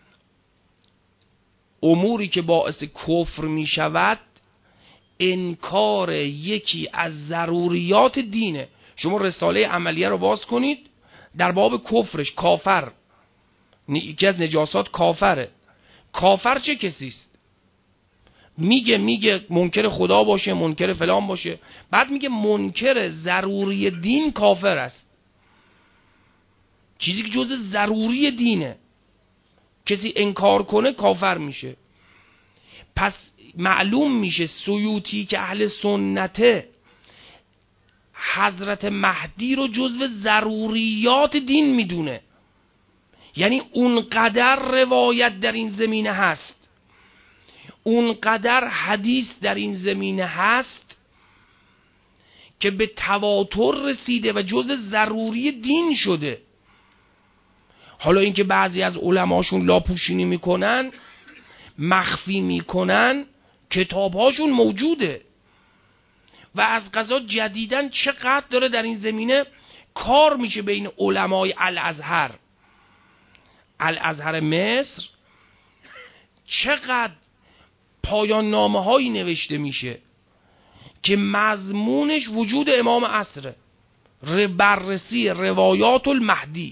اموری که باعث کفر میشود انکار یکی از ضروریات دینه. شما رساله عملیه رو باز کنید در باب کفرش، کافر یکی از نجاسات کافره. کافر چه کسیست؟ میگه میگه منکر خدا باشه، منکر فلان باشه، بعد میگه منکر ضروری دین کافر است. چیزی که جز ضروری دینه کسی انکار کنه کافر میشه. پس معلوم میشه سیوطی که اهل سنته حضرت مهدی رو جزو ضروریات دین میدونه، یعنی اونقدر روایت در این زمینه هست، اونقدر حدیث در این زمینه هست که به تواتر رسیده و جزء ضروری دین شده. حالا اینکه بعضی از علماشون لاپوشینی میکنن، مخفی میکنن، کتابهاشون موجوده و از قضا جدیدن چقدر داره در این زمینه کار میشه بین علمای الازهر الازهر مصر، چقدر پایان نامه هایی نوشته میشه که مضمونش وجود امام عصره، بررسی روایات المهدی.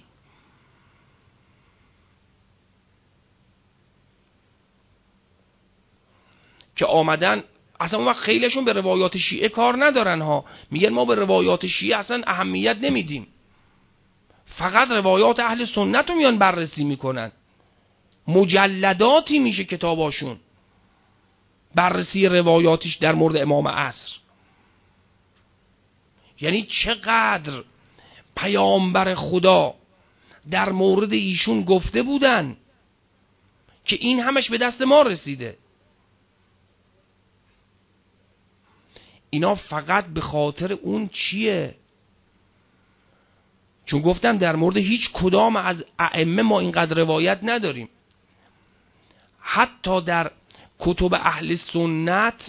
که آمدن اصلا اون وقت خیلیشون به روایات شیعه کار ندارن ها، میگن ما به روایات شیعه اصلا اهمیت نمیدیم، فقط روایات اهل سنت رو میان بررسی میکنن، مجلداتی میشه کتاباشون. بررسی روایاتش در مورد امام عصر. یعنی چقدر پیامبر خدا در مورد ایشون گفته بودن که این همش به دست ما رسیده. اینا فقط به خاطر اون چیه؟ چون گفتم در مورد هیچ کدام از ائمه ما اینقدر روایت نداریم. حتی در کتب اهل سنت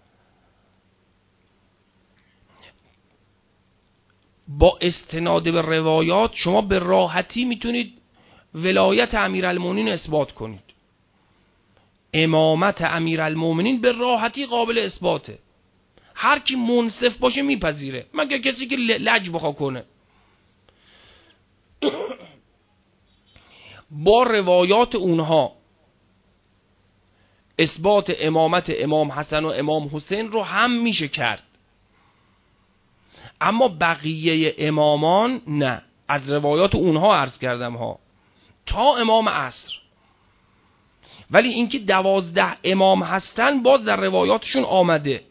با استناد به روایات شما به راحتی میتونید ولایت امیرالمومنین اثبات کنید. امامت امیرالمومنین به راحتی قابل اثباته. هر کی منصف باشه میپذیره، مگر کسی که لج بخوا کنه. با روایات اونها اثبات امامت امام حسن و امام حسین رو هم میشه کرد، اما بقیه امامان نه. از روایات اونها عرض کردم ها تا امام عصر. ولی اینکه دوازده امام هستن باز در روایاتشون آمده.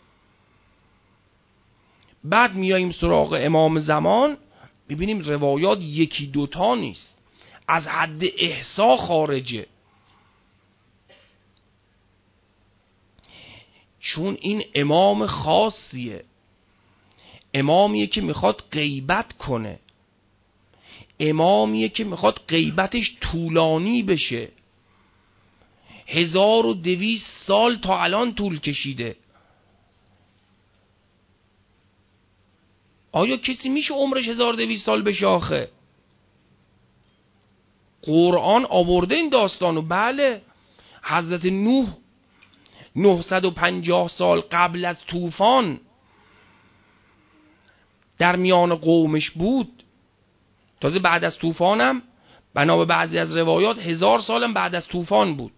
بعد میاییم سراغ امام زمان، میبینیم روایات یکی دوتا نیست، از حد احصا خارجه. چون این امام خاصیه، امامیه که میخواد غیبت کنه، امامیه که میخواد غیبتش طولانی بشه. هزار و دویست سال تا الان طول کشیده. آیا کسی میشه عمرش هزار و دویست سال بشه آخه؟ قرآن آورده این داستانو. بله، حضرت نوح نهصد و پنجاه سال قبل از طوفان در میان قومش بود. تازه بعد از طوفانم بنا به بعضی از روایات هزار سالم بعد از طوفان بود.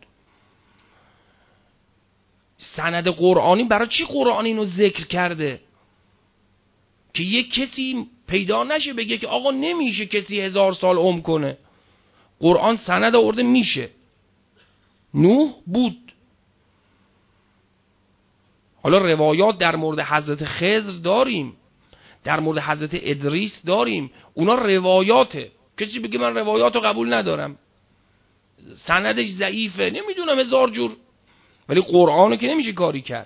سند قرآنی برای چی قرآن اینو ذکر کرده؟ که یک کسی پیدا نشه بگه که آقا نمیشه کسی هزار سال عمر کنه. قرآن سند آورده میشه. نوح بود. حالا روایات در مورد حضرت خضر داریم، در مورد حضرت ادریس داریم، اونا روایاته. کسی بگه من روایاتو قبول ندارم، سندش ضعیفه، نمیدونم هزار جور، ولی قرآنو که نمیشه کاری کرد.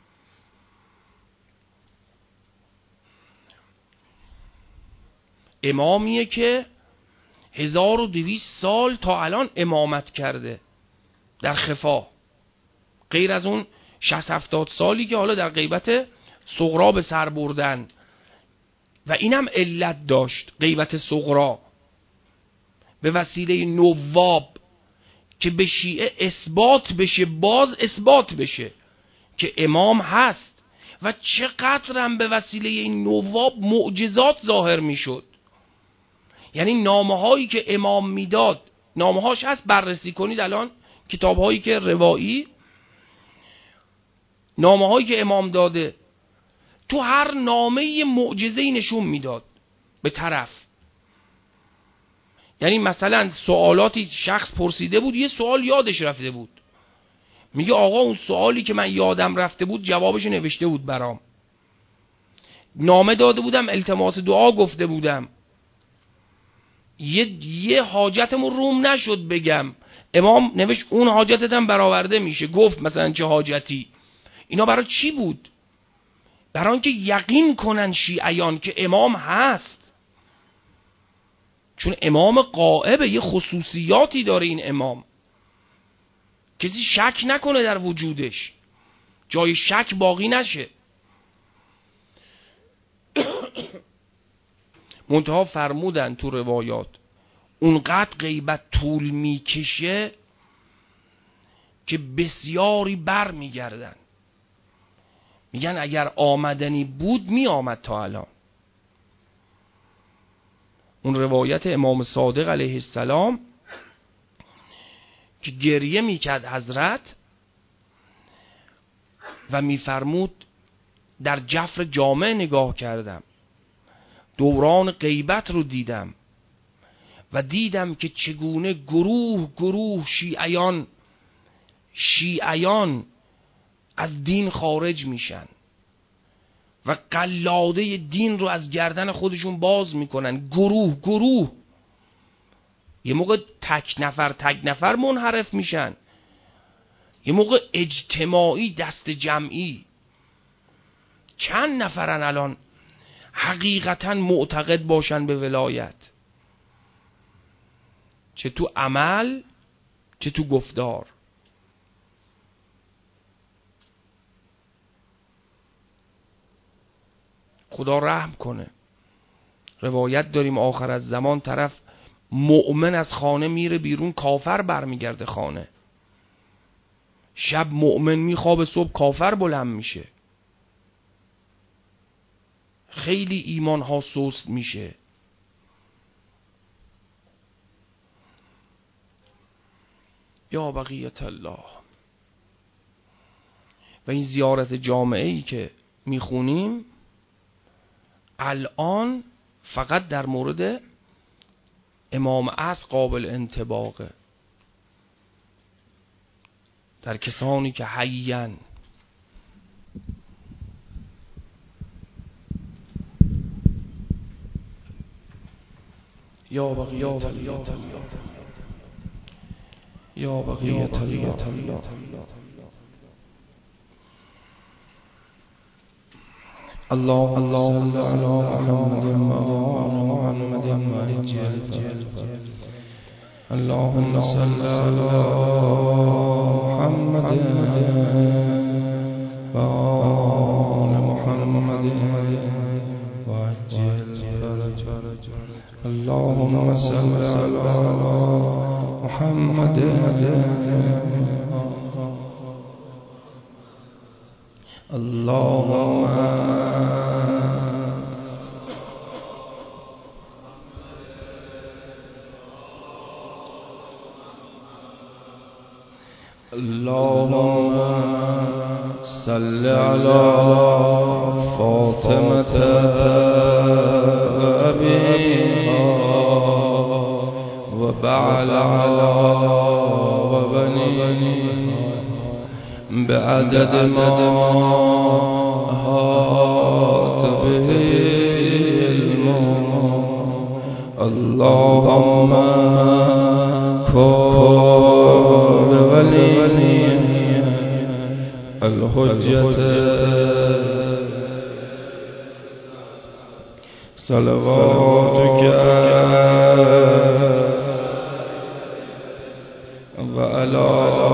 امامیه که هزار و دویست سال تا الان امامت کرده در خفا، غیر از اون شصت هفتاد سالی که حالا در غیبت صغرا به سر بردن. و اینم علت داشت، غیبت صغرا به وسیله نواب که به شیعه اثبات بشه، باز اثبات بشه که امام هست. و چقدرم به وسیله این نواب معجزات ظاهر میشد. یعنی نامه هایی که امام میداد، نامه هاش هست، بررسی کنید الان کتاب هایی که روایی، نامه هایی که امام داده، تو هر نامه یه معجزه‌ای نشون میداد به طرف. یعنی مثلا سوالاتی شخص پرسیده بود، یه سوال یادش رفته بود، میگه آقا اون سوالی که من یادم رفته بود جوابش نوشته بود برام، نامه داده بودم، التماس دعا گفته بودم، یه یه حاجتمون روم نشد بگم، امام نوشت اون حاجتتم برآورده میشه. گفت مثلا چه حاجتی. اینا برای چی بود؟ برای اینکه یقین کنن شیعیان که امام هست. چون امام غائبه، یه خصوصیاتی داره این امام، کسی شک نکنه در وجودش، جای شک باقی نشه. منتها فرمودن تو روایات اونقدر غیبت طول میکشه که بسیاری بر میگردن، میگن اگر آمدنی بود می آمد تا الان. اون روایت امام صادق علیه السلام که گریه میکرد حضرت و میفرمود در جفر جامع نگاه کردم، دوران غیبت رو دیدم و دیدم که چگونه گروه گروه شیعیان شیعیان از دین خارج میشن و قلاده دین رو از گردن خودشون باز میکنن. گروه گروه یه موقع تک نفر تک نفر منحرف میشن، یه موقع اجتماعی دست جمعی. چند نفرن الان حقیقتا معتقد باشن به ولایت، چه تو عمل چه تو گفتار. خدا رحم کنه. روایت داریم آخر از زمان طرف مؤمن از خانه میره بیرون، کافر برمیگرده خانه. شب مؤمن میخوابه، صبح کافر بلند میشه. خیلی ایمان ها سست میشه. یا بقیت الله. و این زیارت جامعه ای که میخونیم الان فقط در مورد امام عصر قابل انطباقه، در کسانی که حیین. یا بقیت الله یا بقیت الله. الله اللهم صل على محمد وعجل. اللهم صل على محمد وآل محمد وعجل فرجه. اللهم صل على محمد اللهم اللهم صل على فاطمة أبيها وبعل على وبنيها بعدد ما أحاط به علمه. اللهم كن ولي الحجة صلواتك وعلى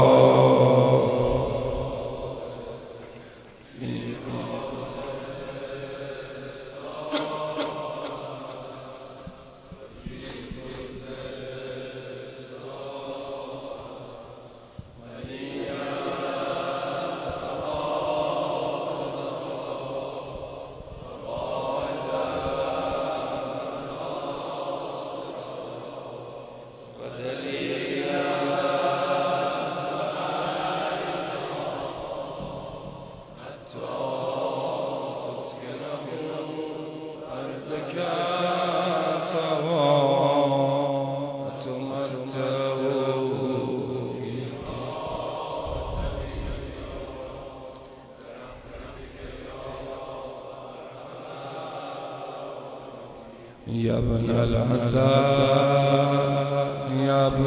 يا ابن الحسن يا ابن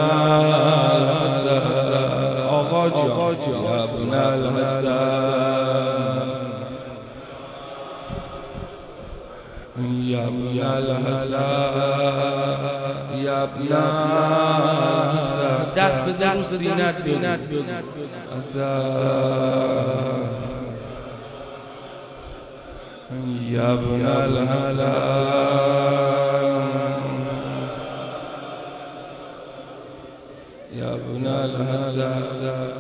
الحسن آقا جان يا ابن الحسن يا ابن الحسن يا ابن الحسن دست به دست سینت بینت يا ابن الحسن يا ابن الحسن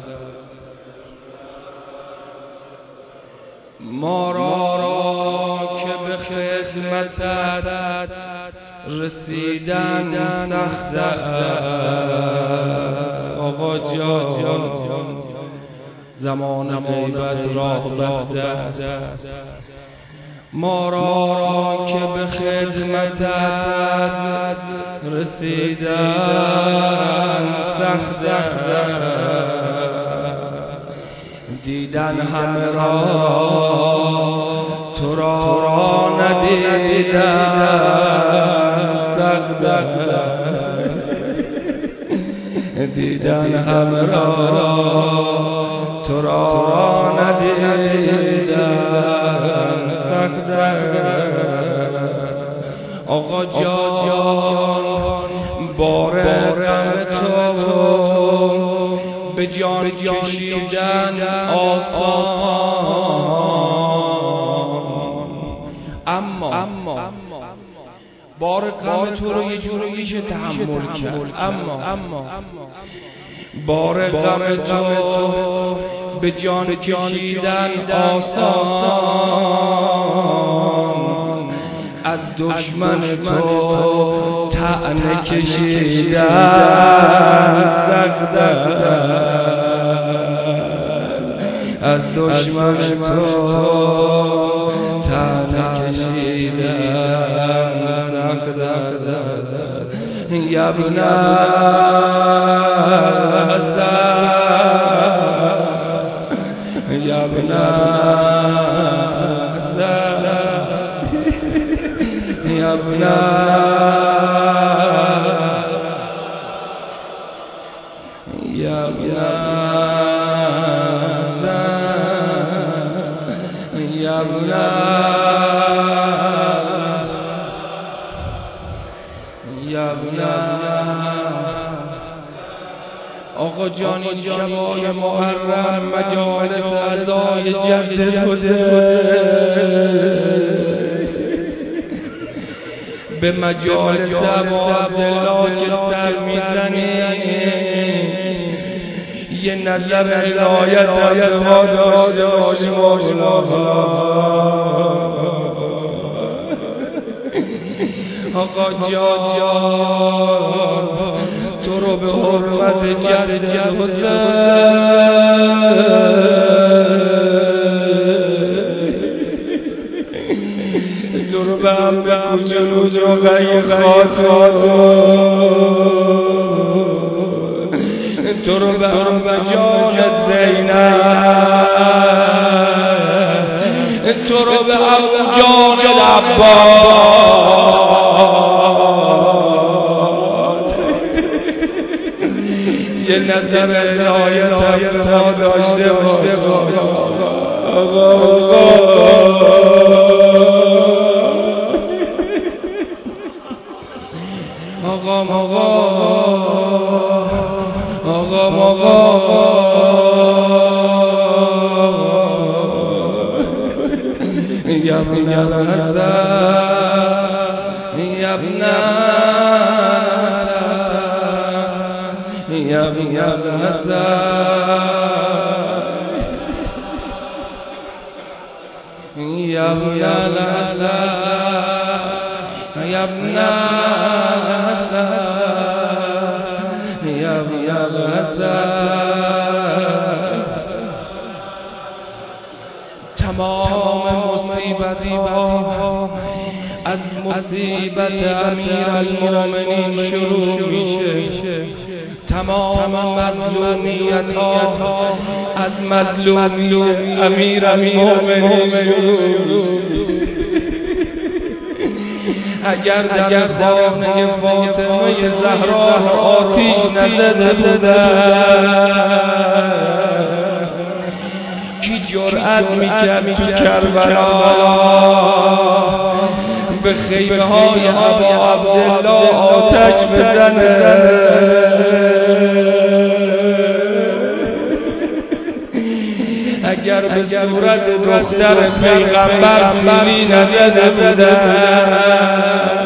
ما را که به خدمتت رسیدن سخت است آقا جان زمان غیبت راه بسته است. ما را که به خدمتت رسیدن سخت است دیدن همه را تو را ندیدن سخت دیدن همه را تو را ندیدن سخت آقا جان بار غم تو به جان کشیدن آسان اما بار غم تو رو یه جوری میشه تحمل کرد اما بار غم تو به جان کشیدن آسان از دشمن تو طعنه کشیدن سخت از دشمن تو طعنه کشیدن سخت یا ابن یا ابن یا ابن یا ابن یا ابن یا ابن آقا جان این شبای محرم مجالس عزای جد بوده به مجالس ابا عبدالله که سر میزنی یه نظر عنایت به ما داشته باشی مولا آقا جان تو رو به حرمت جد حسین تو رو به هم به هم جلوز و غی خاتون تو رو به هم به جان زینب تو رو به هم جان عباس یه نظر عنایت به ما داشته باشه آقا آقا آقا آقا آقا یا ابن الحسن یا ابن یا ابن الحسن یا ابن الحسن یا ابن تمام مصیبت ها از مصیبت امیرالمومنین شروع میشه تمام مظلومیت ها از مظلومی امیرالمومنین شروع اگر در خانه فاطمه زهرا آتش نزده بودن کی جرأت میکرد تو کربلا به خیمه های ابا عبدالله آتش بزنه اگر به صورت دختر پیغمبر سیلی نزده بودن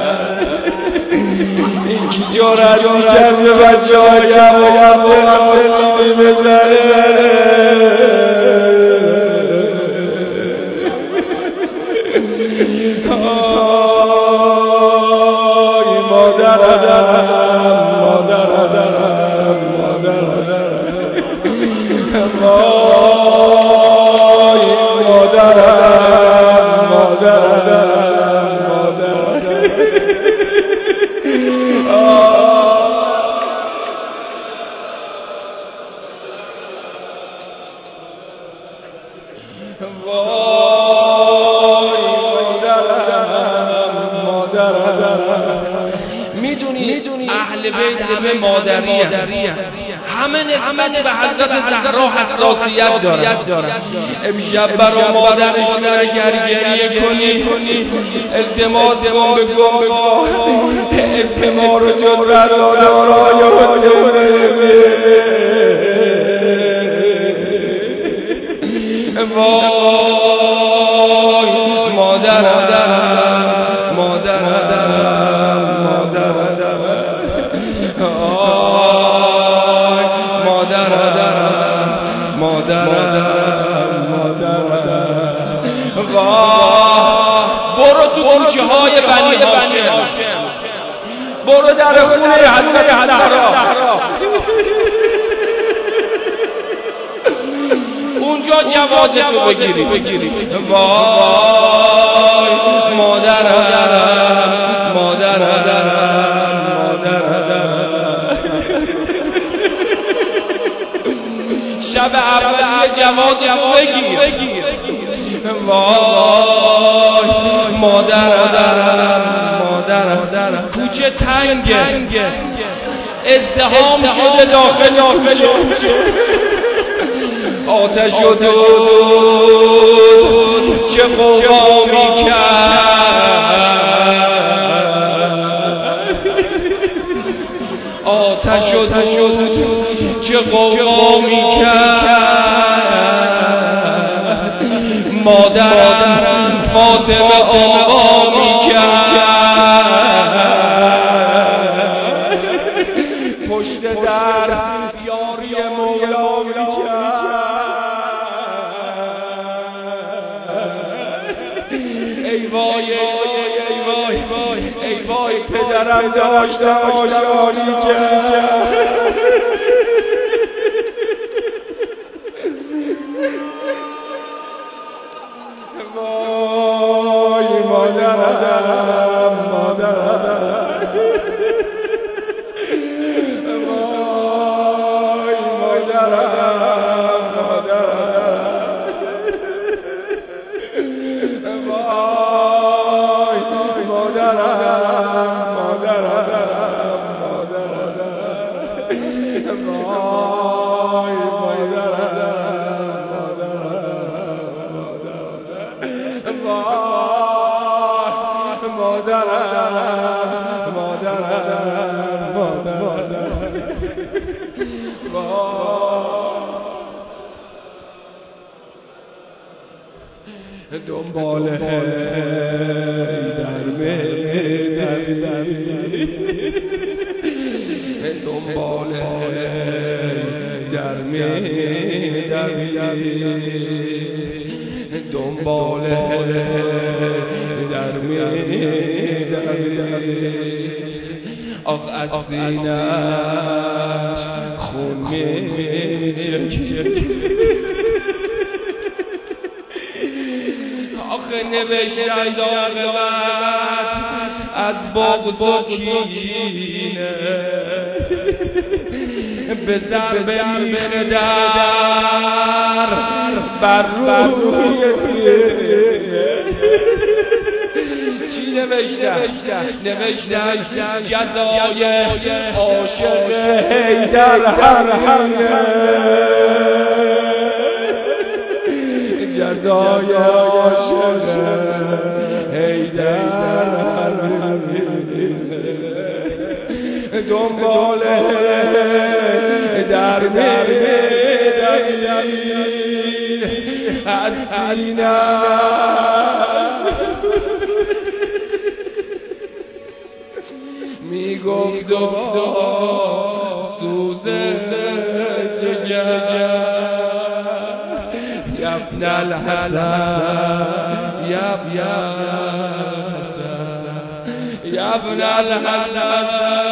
این کی جرأت میکرد به بچه های ابا عبدالله بزنه آی مادرم مادرم مادرم آی مادرم مادرم مادرم میدونی اهل بیت همه مادریه، همه نسبت به حضرت زهرا حساسیت دارن. امشب برا مادرشون اگر گریه کنی التماس کن بگو آقا اسم ما رو جز برادارای وای مادرم مادرم مادرم آی مادرم مادرم مادرم وای برو تو کوچه های بنی هاشم، برو در خونه حضرت زهرا، اونجا جوازتو بگیری بگیری وای مادرم مادرم مادرم شب اول جوازتو بگیر وای مادرم مادرم کوچه تنگه ازدحام شده داخل کوچه آتش و دود چه قوقامی کرد آتش و دود چه قوقامی کرد مادرم فاطمه آقامی کرد پشت در یاری مولا می کرد ای وای ای وای ای وای پدرم داشت آشانی کرد وای مادرم مادرم وای مادرم مادرم وای مادرم مادرم مادرم وای مادرم مادرم مادرم دنبال در میدم دنبال در میدم دنبال در میدم آخ از سینه‌اش خون میچکه آخه نوشتن عاقبت از بغض و کینه به ضرب میخ در بر روی چی نوشتن؟ نوشتن جزای عاشق حیدر همینه جزای عاشق حیدر دنبال در میدم از سینه‌اش میگفت و سوز جگر ابن الحسن یا ابن الحسن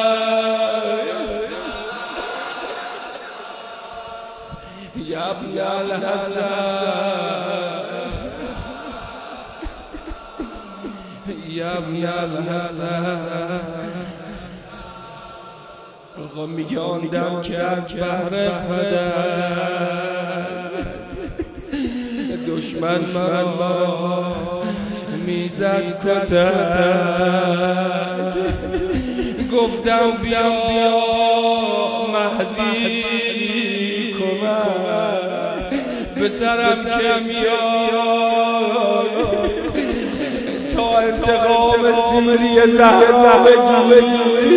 یا ابن الحسن یا ابن الحسن آقا میگاندم که از بحر پدر دشمن مرا میزد کتک گفتم بیا مهدی کمک به سرم که میاد تا انتقام سیری زهرا بگیری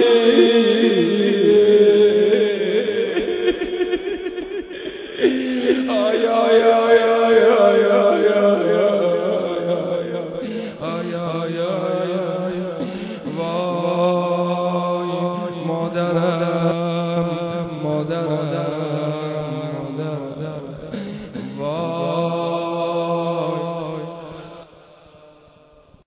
آی آی آی آی آی آی آی آی آی وای مادرم مادرم مادرم